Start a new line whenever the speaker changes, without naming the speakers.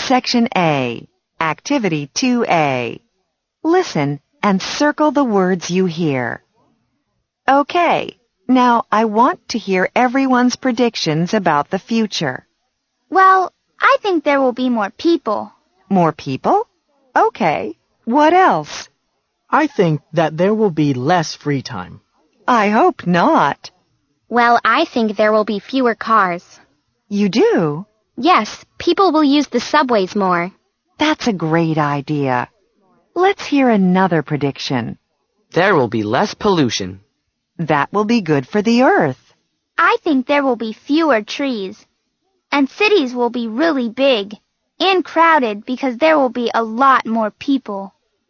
Section A, Activity 2A. Listen and circle the words you hear. Okay, now I want to hear everyone's predictions about the future.
Well, I think there will be more people.
More people? Okay, what else?
I think that there will be less free time.
I hope not.
Well, I think there will be fewer cars.
You do?
Yes, people will use the subways more.
That's a great idea. Let's hear another prediction.
There will be less pollution.
That will be good for the earth.
I think there will be fewer trees. And cities will be really big and crowded because there will be a lot more people.